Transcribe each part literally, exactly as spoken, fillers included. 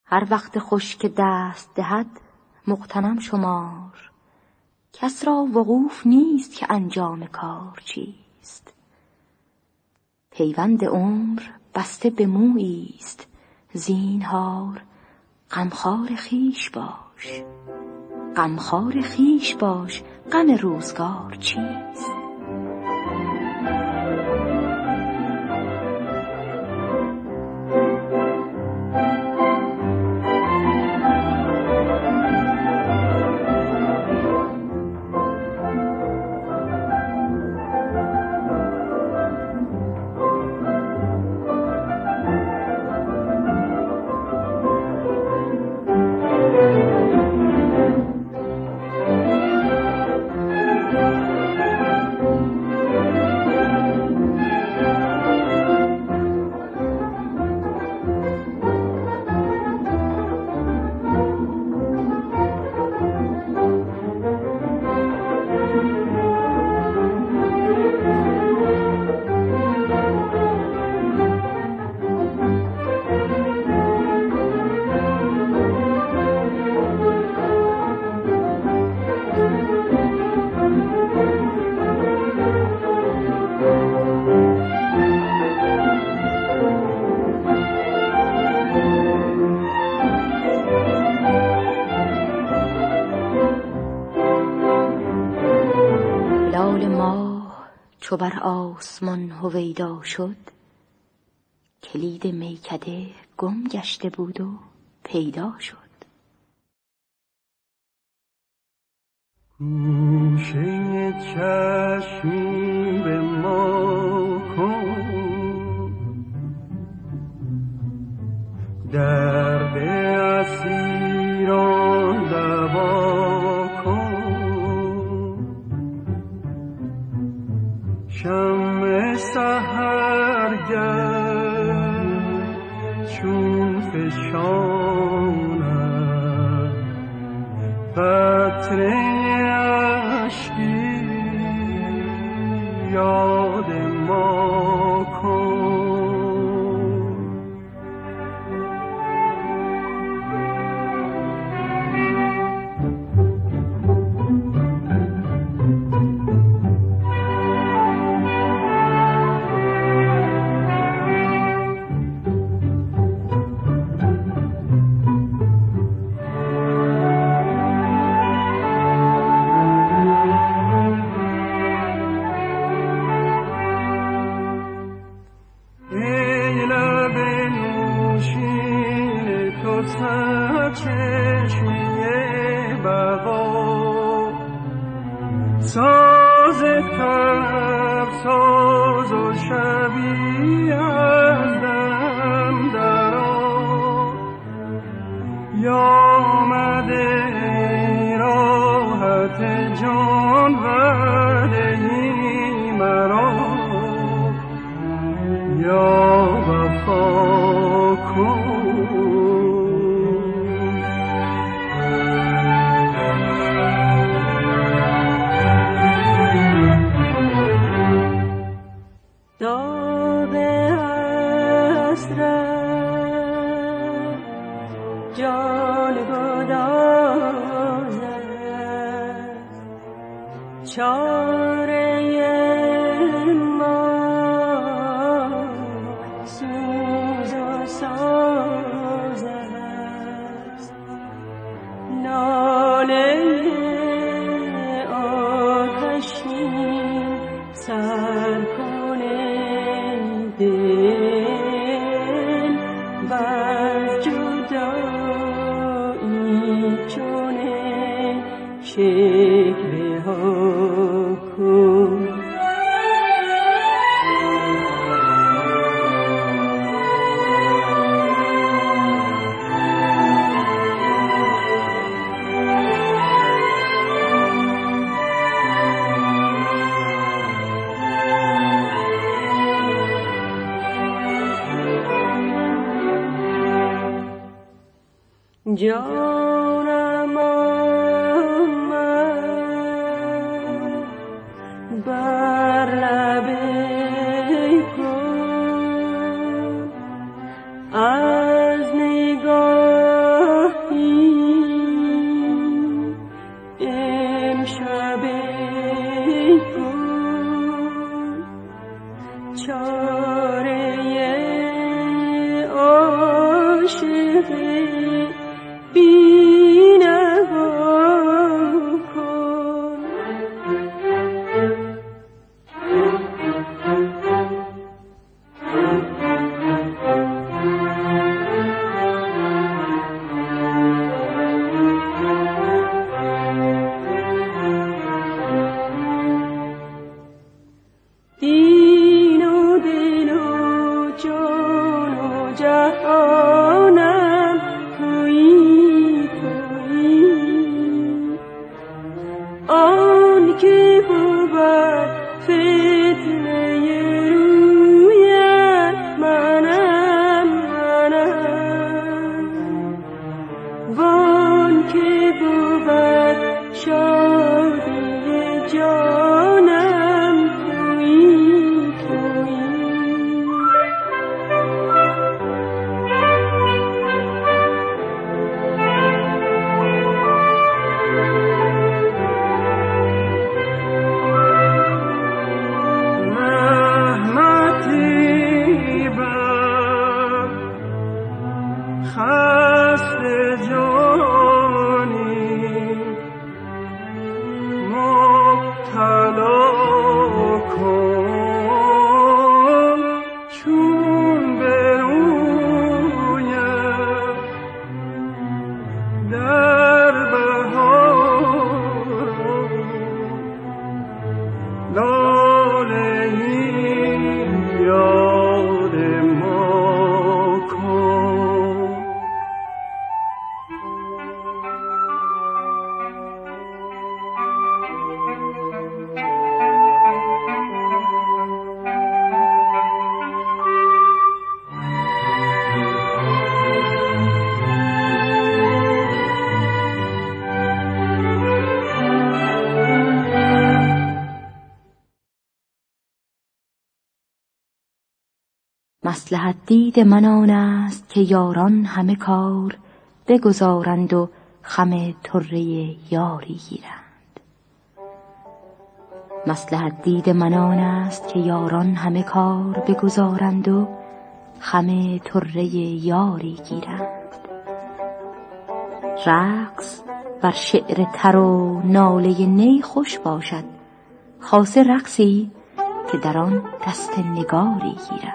هر وقت خوش که دست دهد مغتنم شمار. کس را وقوف نیست که انجام کار چیست. پیوند عمر بسته به مویی است، زینهار غمخوار خویش باش. غمخوار خویش باش، غم روزگار چیست. چو بر آسمان هویدا شد، کلید میکده گم گشته بود و پیدا شد. گوشه چشمی به ما کن، درد اسیران دوا کن. شمع سحرگرد چون فشانم، قطره اشکی یاد ما کن. ساز تر ساز و شبیه از دم درآ، یا آمده راحت جان ودهی مرا، یا وفا کن. چاره ما سوز و ساز است، ناله آتشین سر کنه دل بر جدایی چونه شکوه ها کن. جانم آمد بر لب کن، از نگاه مصلحت دید من آن است که یاران همه کار بگذارند و خم طره یاری گیرند. مصلحت دید من آن است که یاران همه کار بگذارند و خم طره یاری گیرند. رقص بر شعر تر و ناله نی خوش باشد، خاصه رقصی که در آن دست نگاری گیرند.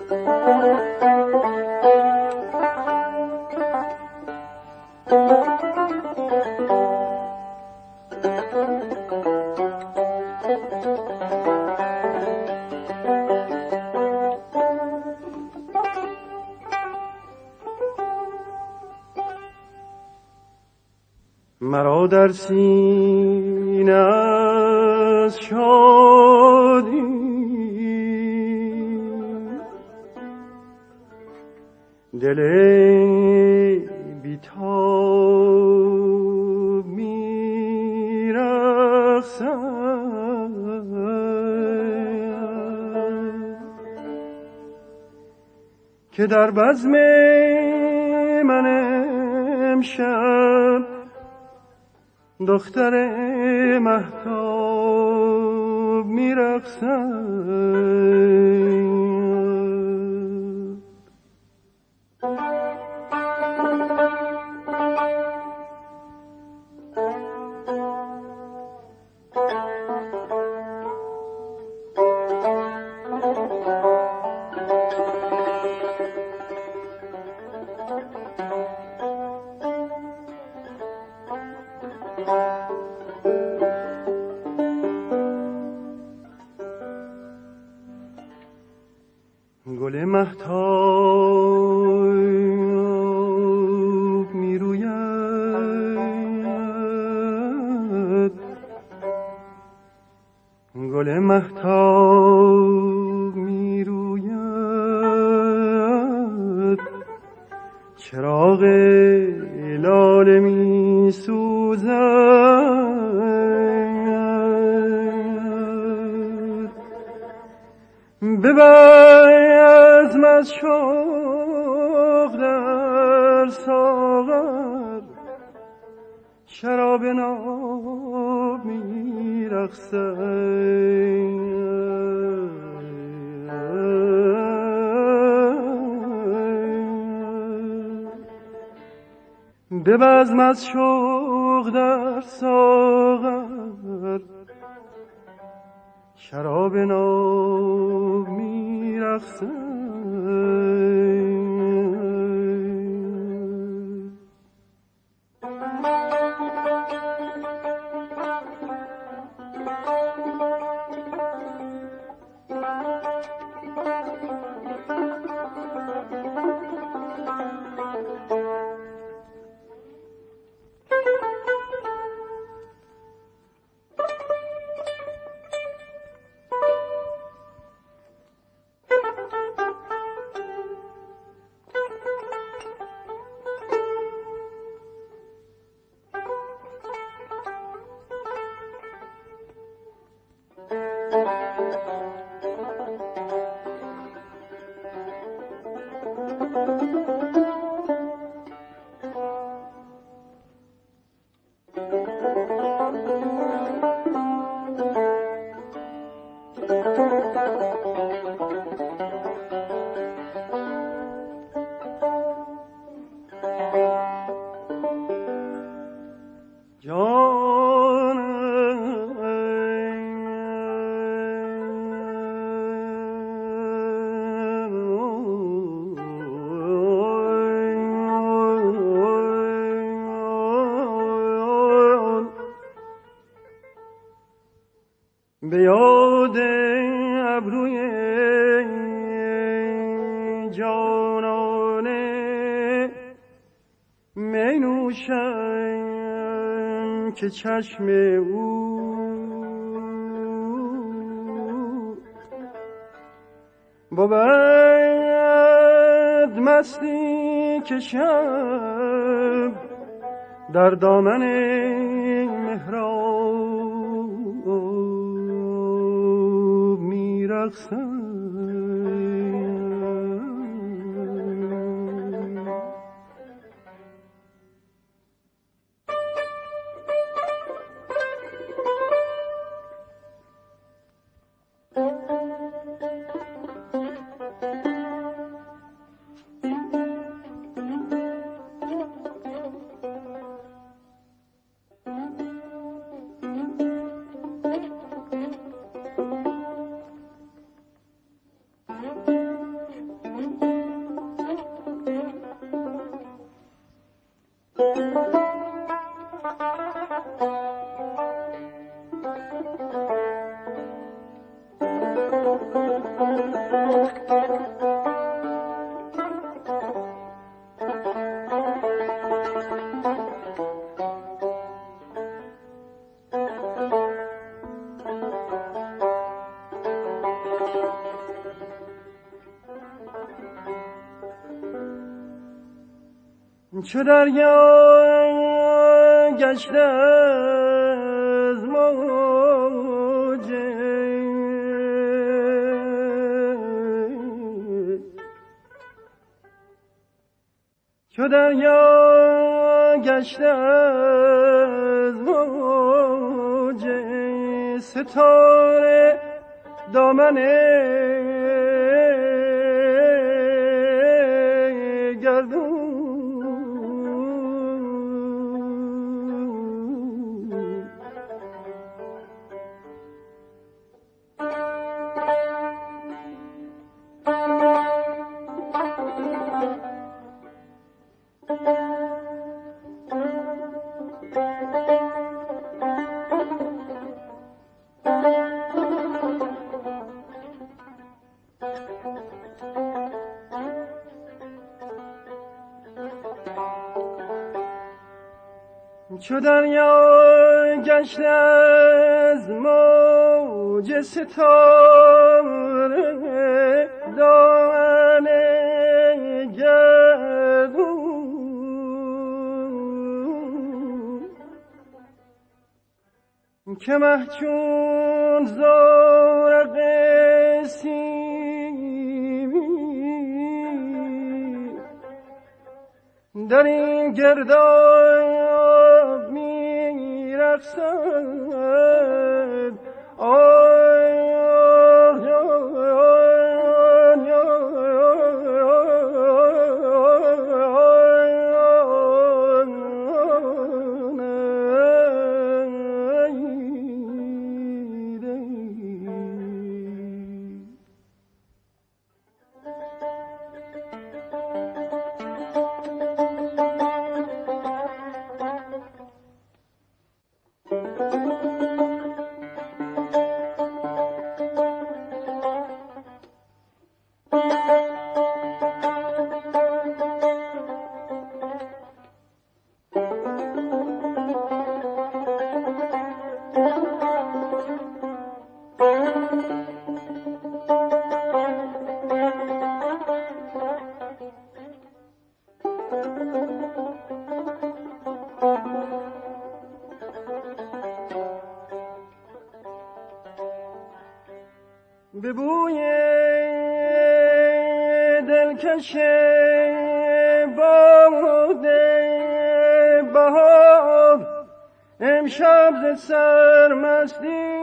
مرا در سینه از شادی دل بی‌تاب می‌رقصد که در بزم من امشب دختر مهتاب می‌رقصد. گل مهتاب میروید، گل مهتاب میروید، چراغ لاله میسوزد. ببزم از شوق در ساغر، شراب ناب میرقصد. ببزم از شوق در ساغر، شراب ناب میرقصد. به یاد ابروی جانانه می نوشم که چشم او با بد مستی که شب در دامن محراب میرقصد. چو دریا گشته از موجه چو دریا گشته از موجه ستاره دامن گردون چو دریا گشته از موج ستاره دامن گردون که محچون زورق سیمی در این گرداب می رقصد به بوی دلکش باد بهار امشب ز سرمستی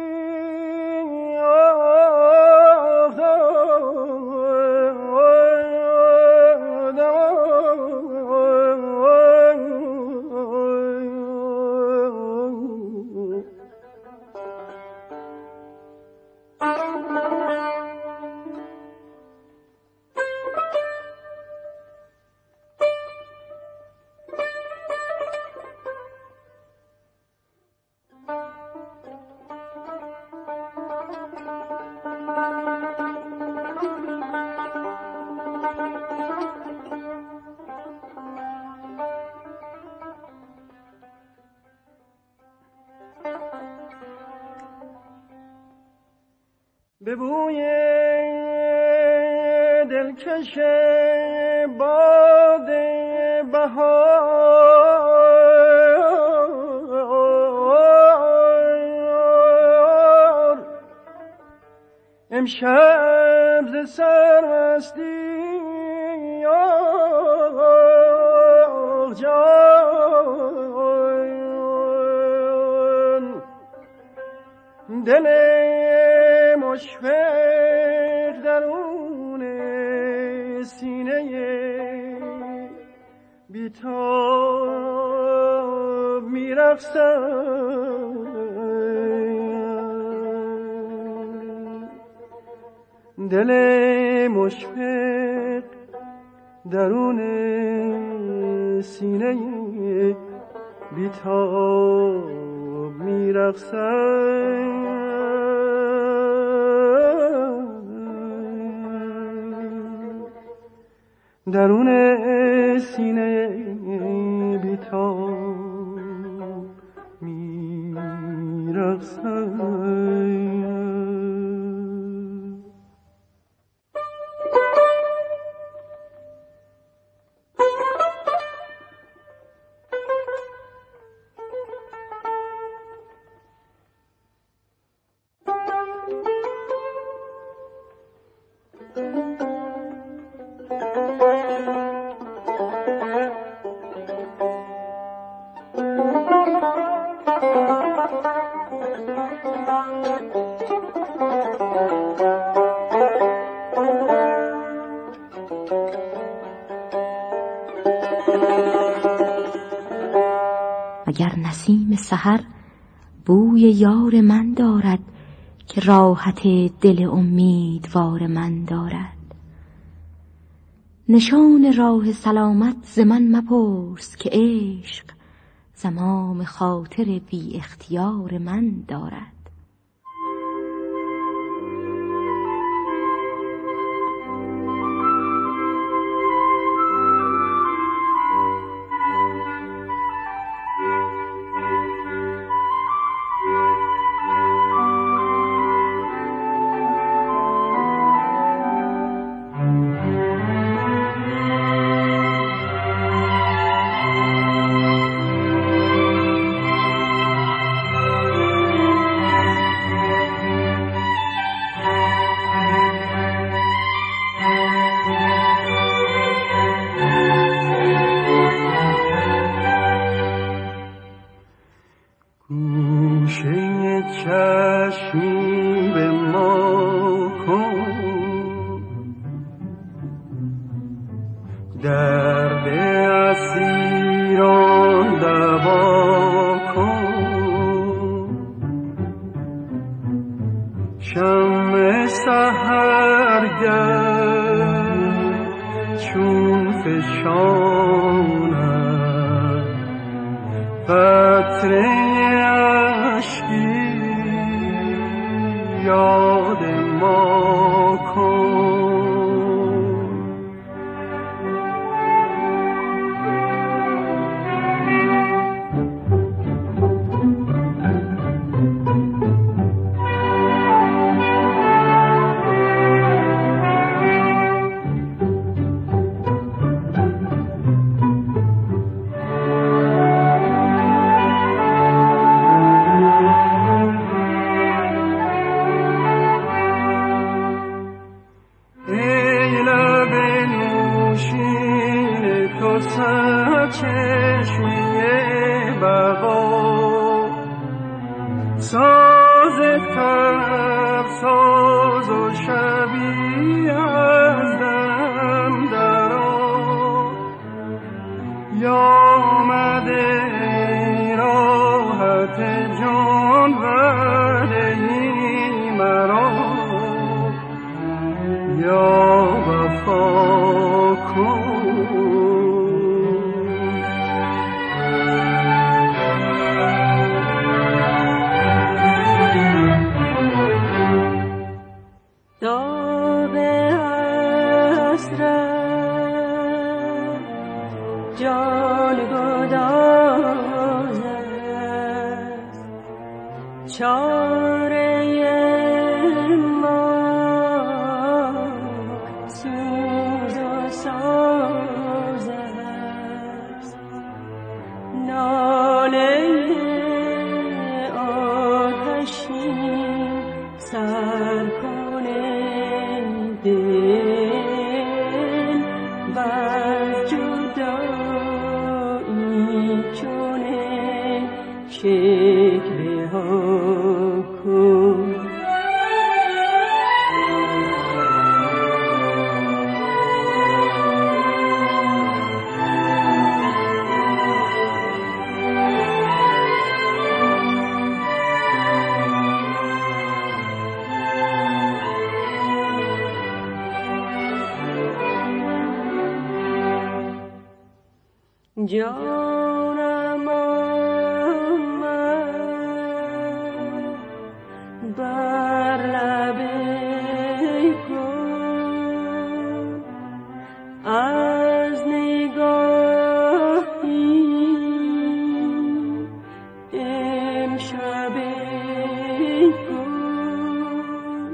به بوی دلکش باد بهار امشب ز سرمستی جان دل مشفق درون سینه بی‌تاب می‌رقصد دل مشفق درون سینه بی‌تاب می‌رقصد درون سینه بی‌تاب می‌رقصد. مگر نسیم سحر بوی یار من دارد که راحت دل امیدوار من دارد. نشان راه سلامت ز من مپرس که عشق زمام خاطر بی اختیار من دارد. درد اسیران دوا کن، شمع سحرگرد چون فشانم قطره اشکی یاد ما کن. ساز تر ساز و شبیه از دم درا یامده راحت جان ودهی مرا یا وفا کن. چاره ما سوز و ساز است، ناله آتشین سر کنه دل بر جدایی چونه شکل ها کن. جانم آمد بر لب گل، از نگاهی امشب گل،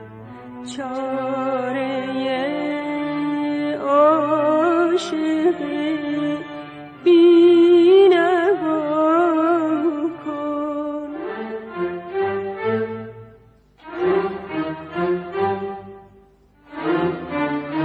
چاره عاشق